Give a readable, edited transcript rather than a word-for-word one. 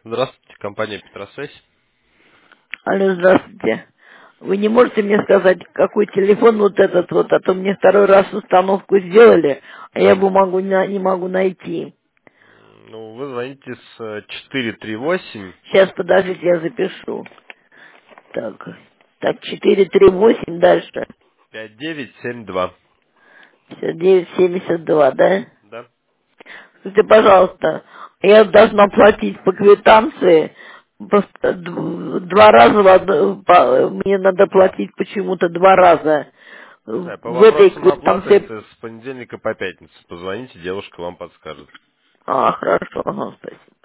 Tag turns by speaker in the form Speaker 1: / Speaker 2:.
Speaker 1: Здравствуйте, компания Петросвязь.
Speaker 2: Алло, здравствуйте. Вы не можете мне сказать, какой телефон вот этот вот, а то мне второй раз установку сделали, а я бумагу не могу найти.
Speaker 1: Ну, вы звоните с 438
Speaker 2: Сейчас, подождите, я запишу. Так, 438 дальше.
Speaker 1: 5972.
Speaker 2: 5972, да?
Speaker 1: Да?
Speaker 2: Скажите, пожалуйста, я должна платить по квитанции, просто два раза, мне надо платить почему-то два раза.
Speaker 1: Не знаю, по
Speaker 2: В этой
Speaker 1: вопросам оплаты
Speaker 2: квитанции.
Speaker 1: это с понедельника по пятницу. Позвоните, девушка вам подскажет.
Speaker 2: А, хорошо, ага, спасибо.